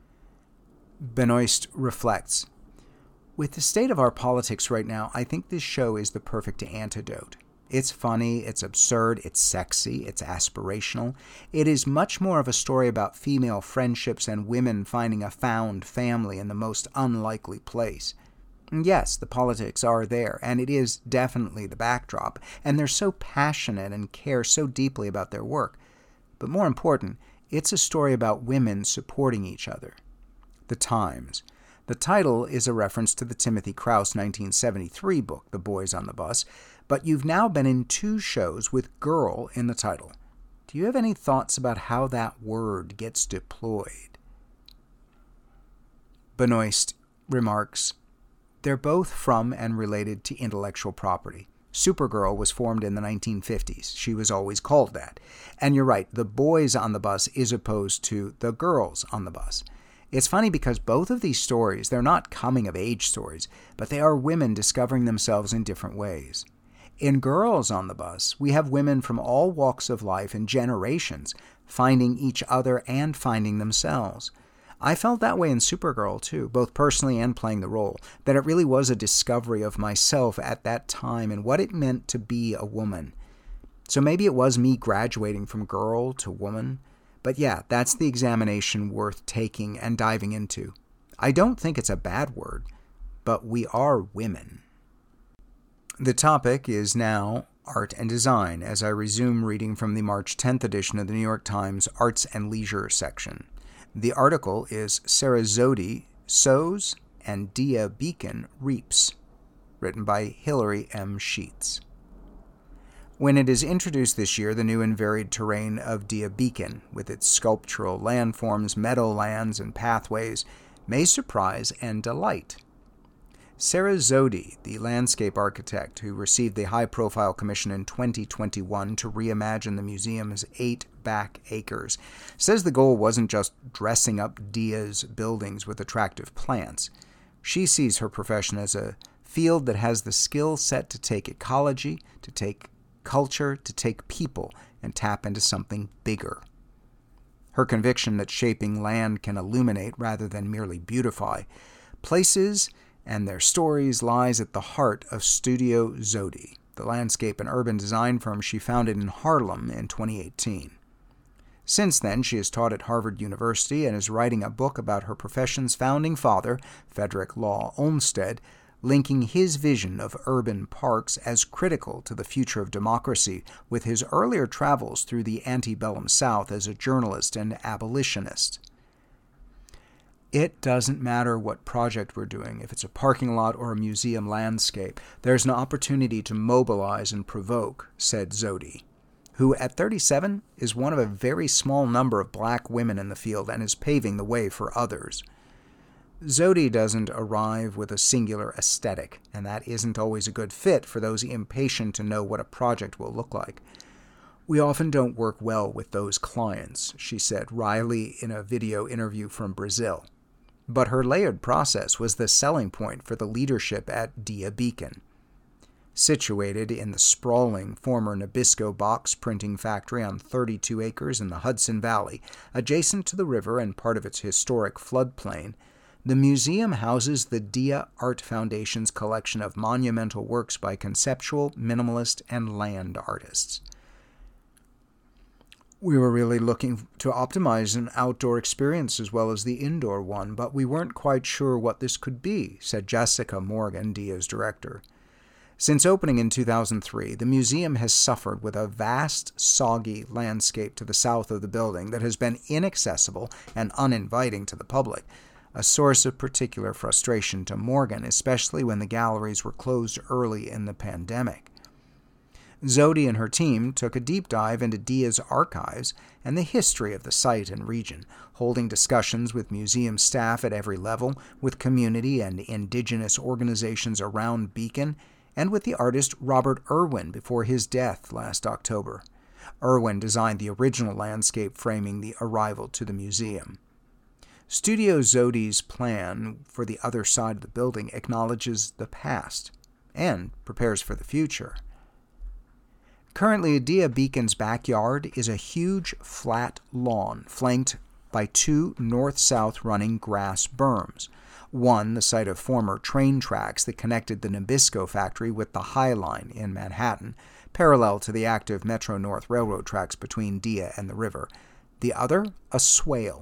Benoist reflects, with the state of our politics right now, I think this show is the perfect antidote. It's funny, it's absurd, it's sexy, it's aspirational. It is much more of a story about female friendships and women finding a found family in the most unlikely place. And yes, the politics are there, and it is definitely the backdrop, and they're so passionate and care so deeply about their work. But more important, it's a story about women supporting each other. The Times. The title is a reference to the Timothy Krause nineteen seventy-three book, The Boys on the Bus, but you've now been in two shows with girl in the title. Do you have any thoughts about how that word gets deployed? Benoist remarks, they're both from and related to intellectual property. Supergirl was formed in the nineteen fifties. She was always called that. And you're right, The Boys on the Bus is opposed to The Girls on the Bus. It's funny because both of these stories, they're not coming-of-age stories, but they are women discovering themselves in different ways. In Girls on the Bus, we have women from all walks of life and generations finding each other and finding themselves. I felt that way in Supergirl, too, both personally and playing the role, that it really was a discovery of myself at that time and what it meant to be a woman. So maybe it was me graduating from girl to woman. But yeah, that's the examination worth taking and diving into. I don't think it's a bad word, but we are women. The topic is now art and design, as I resume reading from the March tenth edition of the New York Times Arts and Leisure section. The article is Sarah Zodi Sows and Dia Beacon Reaps, written by Hilary M. Sheets. When it is introduced this year, the new and varied terrain of Dia Beacon, with its sculptural landforms, meadowlands, and pathways, may surprise and delight. Sarah Zodi, the landscape architect who received the high-profile commission in twenty twenty-one to reimagine the museum's eight back acres, says the goal wasn't just dressing up Dia's buildings with attractive plants. She sees her profession as a field that has the skill set to take ecology, to take culture, to take people, and tap into something bigger. Her conviction that shaping land can illuminate rather than merely beautify places and their stories lies at the heart of Studio Zodi, the landscape and urban design firm she founded in Harlem in twenty eighteen. Since then, she has taught at Harvard University and is writing a book about her profession's founding father, Frederick Law Olmsted, linking his vision of urban parks as critical to the future of democracy with his earlier travels through the antebellum South as a journalist and abolitionist. It doesn't matter what project we're doing, if it's a parking lot or a museum landscape, there's an opportunity to mobilize and provoke, said Zodi, who at thirty-seven is one of a very small number of black women in the field and is paving the way for others. Zodi doesn't arrive with a singular aesthetic, and that isn't always a good fit for those impatient to know what a project will look like. We often don't work well with those clients, she said wryly in a video interview from Brazil. But her layered process was the selling point for the leadership at Dia Beacon. Situated in the sprawling former Nabisco box printing factory on thirty-two acres in the Hudson Valley, adjacent to the river and part of its historic floodplain, the museum houses the Dia Art Foundation's collection of monumental works by conceptual, minimalist, and land artists. We were really looking to optimize an outdoor experience as well as the indoor one, but we weren't quite sure what this could be, said Jessica Morgan, Dia's director. Since opening in two thousand three, the museum has suffered with a vast, soggy landscape to the south of the building that has been inaccessible and uninviting to the public, a source of particular frustration to Morgan, especially when the galleries were closed early in the pandemic. Zodi and her team took a deep dive into Dia's archives and the history of the site and region, holding discussions with museum staff at every level, with community and indigenous organizations around Beacon, and with the artist Robert Irwin before his death last October. Irwin designed the original landscape framing the arrival to the museum. Studio Zodi's plan for the other side of the building acknowledges the past and prepares for the future. Currently, Dia Beacon's backyard is a huge flat lawn flanked by two north-south running grass berms. One, the site of former train tracks that connected the Nabisco factory with the High Line in Manhattan, parallel to the active Metro-North Railroad tracks between Dia and the river. The other, a swale.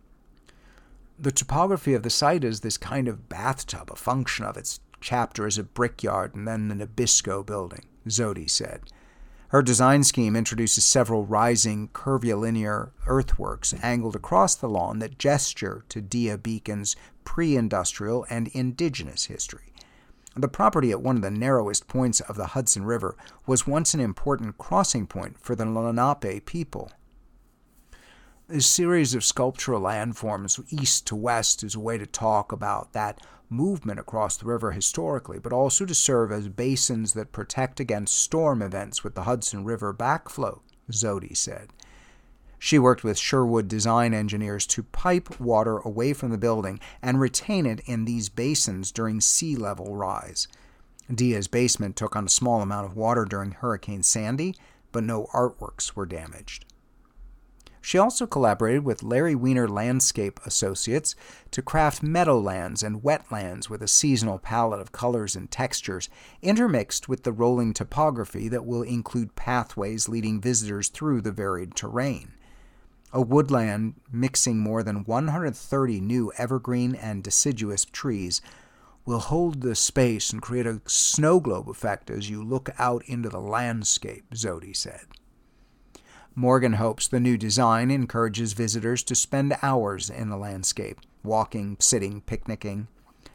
The topography of the site is this kind of bathtub, a function of its chapter as a brickyard and then the Nabisco building, Zodi said. Her design scheme introduces several rising, curvilinear earthworks angled across the lawn that gesture to Dia Beacon's pre-industrial and indigenous history. The property at one of the narrowest points of the Hudson River was once an important crossing point for the Lenape people. This series of sculptural landforms east to west is a way to talk about that movement across the river historically, but also to serve as basins that protect against storm events with the Hudson River backflow, Zodi said. She worked with Sherwood design engineers to pipe water away from the building and retain it in these basins during sea level rise. Dia's basement took on a small amount of water during Hurricane Sandy, but no artworks were damaged. She also collaborated with Larry Wiener Landscape Associates to craft meadowlands and wetlands with a seasonal palette of colors and textures, intermixed with the rolling topography that will include pathways leading visitors through the varied terrain. A woodland mixing more than one hundred thirty new evergreen and deciduous trees will hold the space and create a snow globe effect as you look out into the landscape, Zodi said. Morgan hopes the new design encourages visitors to spend hours in the landscape, walking, sitting, picnicking.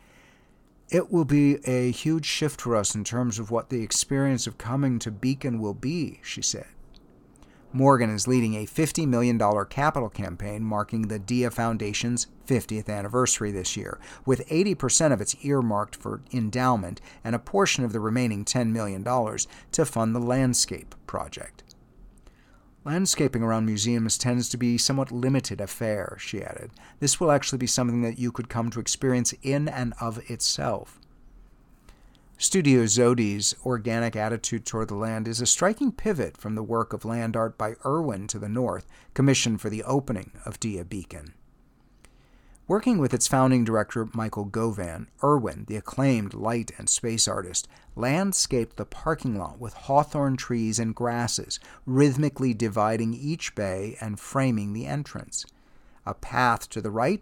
It will be a huge shift for us in terms of what the experience of coming to Beacon will be, she said. Morgan is leading a fifty million dollars capital campaign marking the Dia Foundation's fiftieth anniversary this year, with eighty percent of its earmarked for endowment and a portion of the remaining ten million dollars to fund the landscape project. Landscaping around museums tends to be somewhat limited affair, she added. This will actually be something that you could come to experience in and of itself. Studio Zodi's organic attitude toward the land is a striking pivot from the work of land art by Irwin to the north, commissioned for the opening of Dia Beacon. Working with its founding director, Michael Govan, Irwin, the acclaimed light and space artist, landscaped the parking lot with hawthorn trees and grasses, rhythmically dividing each bay and framing the entrance. A path to the right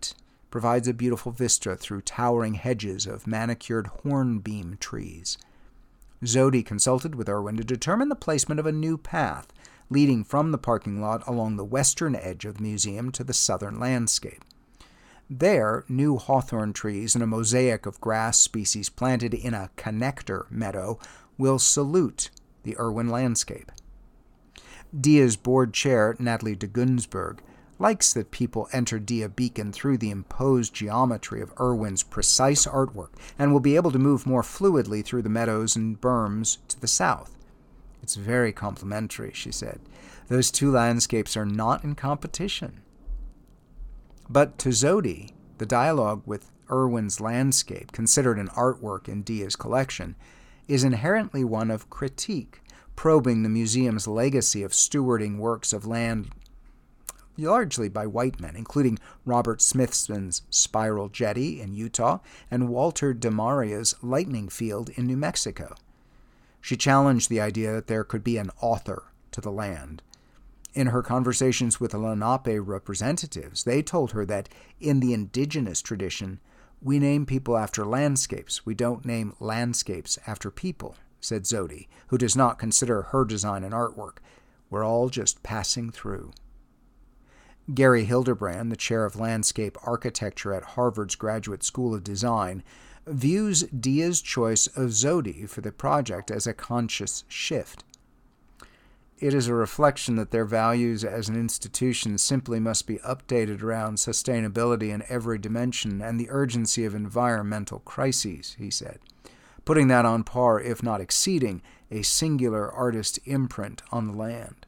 provides a beautiful vista through towering hedges of manicured hornbeam trees. Zodi consulted with Irwin to determine the placement of a new path leading from the parking lot along the western edge of the museum to the southern landscape. There, new hawthorn trees and a mosaic of grass species planted in a connector meadow will salute the Irwin landscape. Dia's board chair, Natalie de Gunsberg, likes that people enter Dia Beacon through the imposed geometry of Irwin's precise artwork and will be able to move more fluidly through the meadows and berms to the south. It's very complimentary, she said. Those two landscapes are not in competition. But to Zodi, the dialogue with Irwin's landscape, considered an artwork in Dia's collection, is inherently one of critique, probing the museum's legacy of stewarding works of land largely by white men, including Robert Smithson's Spiral Jetty in Utah and Walter de Maria's Lightning Field in New Mexico. She challenged the idea that there could be an author to the land. In her conversations with the Lenape representatives, they told her that in the indigenous tradition, we name people after landscapes. We don't name landscapes after people, said Zodi, who does not consider her design an artwork. We're all just passing through. Gary Hildebrand, the chair of landscape architecture at Harvard's Graduate School of Design, views Dia's choice of Zodi for the project as a conscious shift. It is a reflection that their values as an institution simply must be updated around sustainability in every dimension and the urgency of environmental crises, he said, putting that on par, if not exceeding, a singular artist imprint on the land.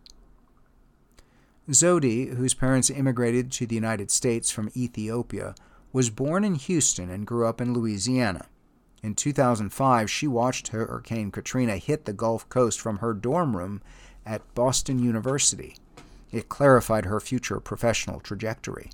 Zodi, whose parents immigrated to the United States from Ethiopia, was born in Houston and grew up in Louisiana. In two thousand five, she watched Hurricane Katrina hit the Gulf Coast from her dorm room at Boston University. It clarified her future professional trajectory.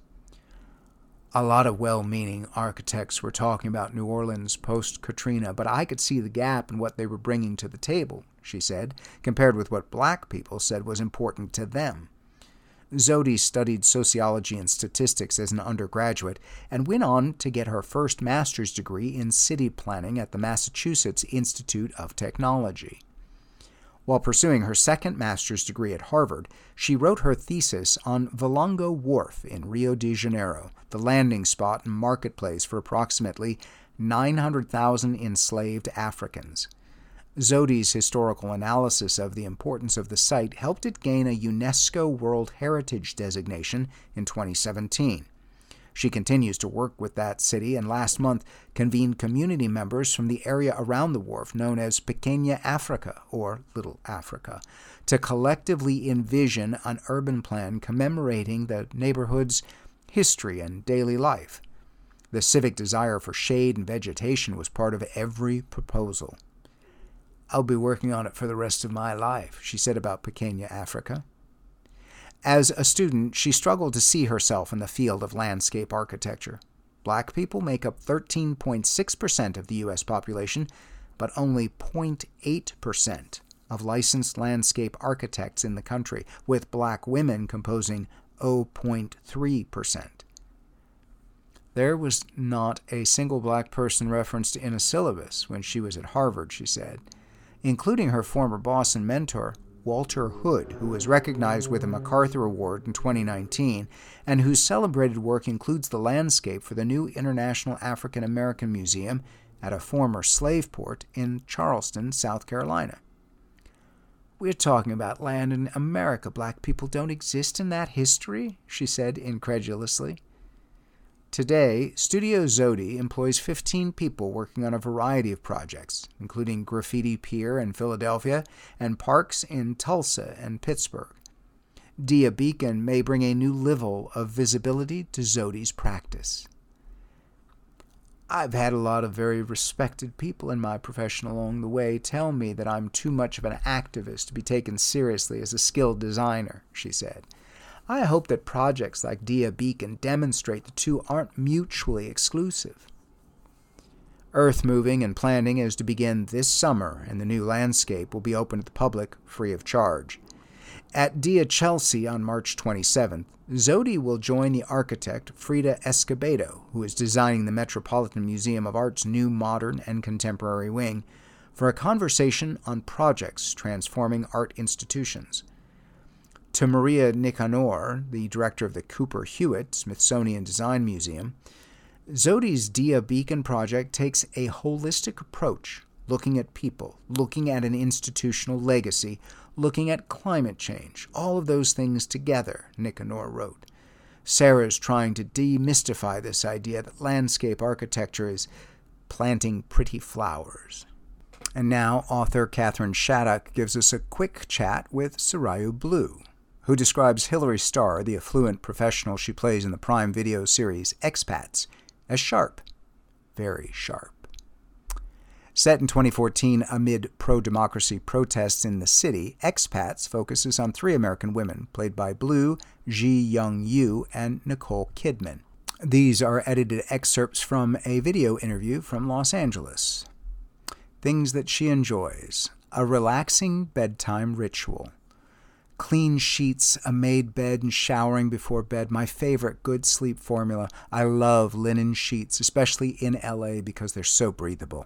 A lot of well-meaning architects were talking about New Orleans post-Katrina, but I could see the gap in what they were bringing to the table, she said, compared with what black people said was important to them. Zodi studied sociology and statistics as an undergraduate and went on to get her first master's degree in city planning at the Massachusetts Institute of Technology. While pursuing her second master's degree at Harvard, she wrote her thesis on Valongo Wharf in Rio de Janeiro, the landing spot and marketplace for approximately nine hundred thousand enslaved Africans. Zodi's historical analysis of the importance of the site helped it gain a UNESCO World Heritage designation in twenty seventeen. She continues to work with that city and last month convened community members from the area around the wharf, known as Pequeña Africa, or Little Africa, to collectively envision an urban plan commemorating the neighborhood's history and daily life. The civic desire for shade and vegetation was part of every proposal. I'll be working on it for the rest of my life, she said about Pequeña Africa. As a student, she struggled to see herself in the field of landscape architecture. Black people make up thirteen point six percent of the U S population, but only zero point eight percent of licensed landscape architects in the country, with black women composing zero point three percent. There was not a single black person referenced in a syllabus when she was at Harvard, she said, including her former boss and mentor, Walter Hood, who was recognized with a MacArthur Award in twenty nineteen and whose celebrated work includes the landscape for the new International African American Museum at a former slave port in Charleston, South Carolina. We're talking about land in America. Black people don't exist in that history, she said incredulously. Today, Studio Zodi employs fifteen people working on a variety of projects, including Graffiti Pier in Philadelphia and parks in Tulsa and Pittsburgh. Dia Beacon may bring a new level of visibility to Zodi's practice. I've had a lot of very respected people in my profession along the way tell me that I'm too much of an activist to be taken seriously as a skilled designer, she said. I hope that projects like Dia Beacon demonstrate the two aren't mutually exclusive. Earth moving and planting is to begin this summer, and the new landscape will be open to the public free of charge. At Dia Chelsea on March twenty-seventh, Zodi will join the architect Frida Escobedo, who is designing the Metropolitan Museum of Art's new modern and contemporary wing, for a conversation on projects transforming art institutions. To Maria Nicanor, the director of the Cooper Hewitt Smithsonian Design Museum, Zodi's Dia Beacon project takes a holistic approach, looking at people, looking at an institutional legacy, looking at climate change, all of those things together, Nicanor wrote. Sarah's trying to demystify this idea that landscape architecture is planting pretty flowers. And now author Catherine Shattuck gives us a quick chat with Sarayu Blue, who describes Hilary Starr, the affluent professional she plays in the Prime Video series Expats, as sharp, very sharp. Set in twenty fourteen amid pro-democracy protests in the city, Expats focuses on three American women, played by Blue, Ji Young Yu, and Nicole Kidman. These are edited excerpts from a video interview from Los Angeles. Things that she enjoys: a relaxing bedtime ritual, clean sheets, a made bed, and showering before bed, my favorite good sleep formula. I love linen sheets, especially in L A because they're so breathable.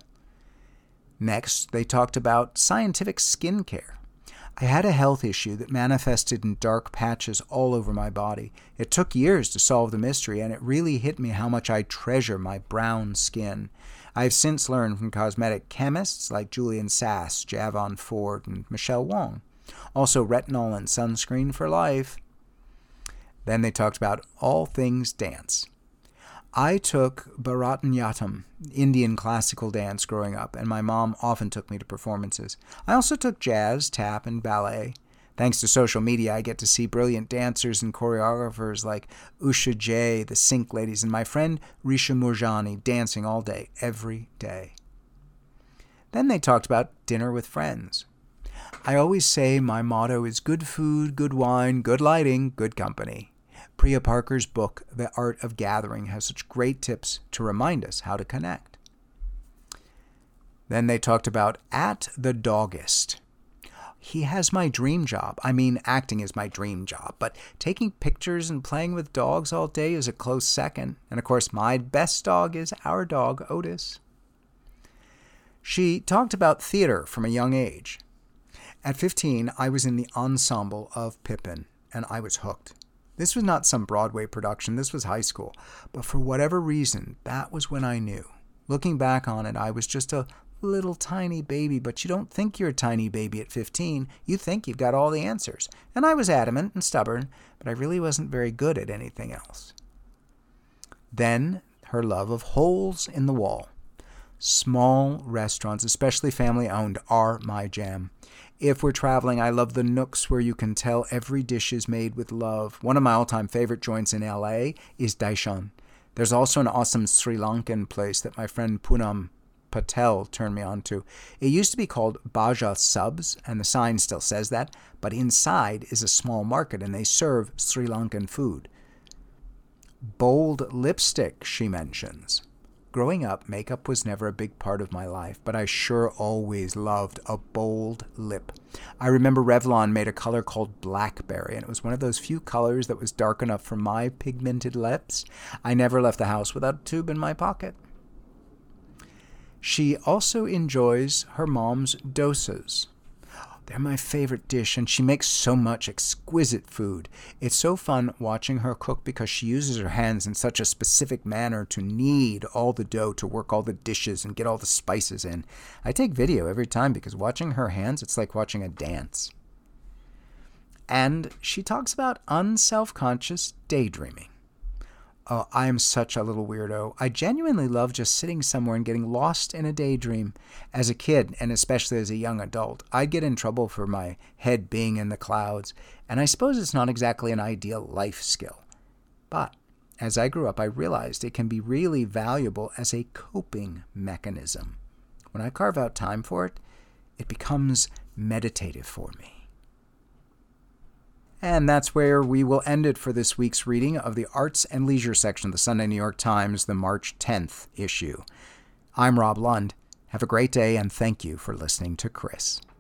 Next, they talked about scientific skincare. I had a health issue that manifested in dark patches all over my body. It took years to solve the mystery, and it really hit me how much I treasure my brown skin. I've since learned from cosmetic chemists like Julian Sass, Javon Ford, and Michelle Wong. Also retinol and sunscreen for life. Then they talked about all things dance. I took Bharatanatyam, Indian classical dance, growing up, and my mom often took me to performances. I also took jazz, tap, and ballet. Thanks to social media, I get to see brilliant dancers and choreographers like Usha Jay, the Sync Ladies, and my friend Risha Murjani dancing all day, every day. Then they talked about dinner with friends. I always say my motto is good food, good wine, good lighting, good company. Priya Parker's book, The Art of Gathering, has such great tips to remind us how to connect. Then they talked about At the Doggist. He has my dream job. I mean, acting is my dream job, but taking pictures and playing with dogs all day is a close second. And of course, my best dog is our dog, Otis. She talked about theater from a young age. At fifteen, I was in the ensemble of Pippin, and I was hooked. This was not some Broadway production, this was high school. But for whatever reason, that was when I knew. Looking back on it, I was just a little tiny baby, but you don't think you're a tiny baby at fifteen. You think you've got all the answers. And I was adamant and stubborn, but I really wasn't very good at anything else. Then, her love of holes in the wall. Small restaurants, especially family-owned, are my jam. If we're traveling, I love the nooks where you can tell every dish is made with love. One of my all-time favorite joints in L A is Daishan. There's also an awesome Sri Lankan place that my friend Poonam Patel turned me on to. It used to be called Baja Subs, and the sign still says that, but inside is a small market, and they serve Sri Lankan food. Bold lipstick, she mentions. Growing up, makeup was never a big part of my life, but I sure always loved a bold lip. I remember Revlon made a color called Blackberry, and it was one of those few colors that was dark enough for my pigmented lips. I never left the house without a tube in my pocket. She also enjoys her mom's dosas. They're my favorite dish, and she makes so much exquisite food. It's so fun watching her cook because she uses her hands in such a specific manner to knead all the dough, to work all the dishes and get all the spices in. I take video every time because watching her hands, it's like watching a dance. And she talks about unselfconscious daydreaming. Oh, I am such a little weirdo. I genuinely love just sitting somewhere and getting lost in a daydream. As a kid, and especially as a young adult, I'd get in trouble for my head being in the clouds, and I suppose it's not exactly an ideal life skill. But as I grew up, I realized it can be really valuable as a coping mechanism. When I carve out time for it, it becomes meditative for me. And that's where we will end it for this week's reading of the Arts and Leisure section of the Sunday New York Times, the March tenth issue. I'm Rob Lund. Have a great day, and thank you for listening to Chris.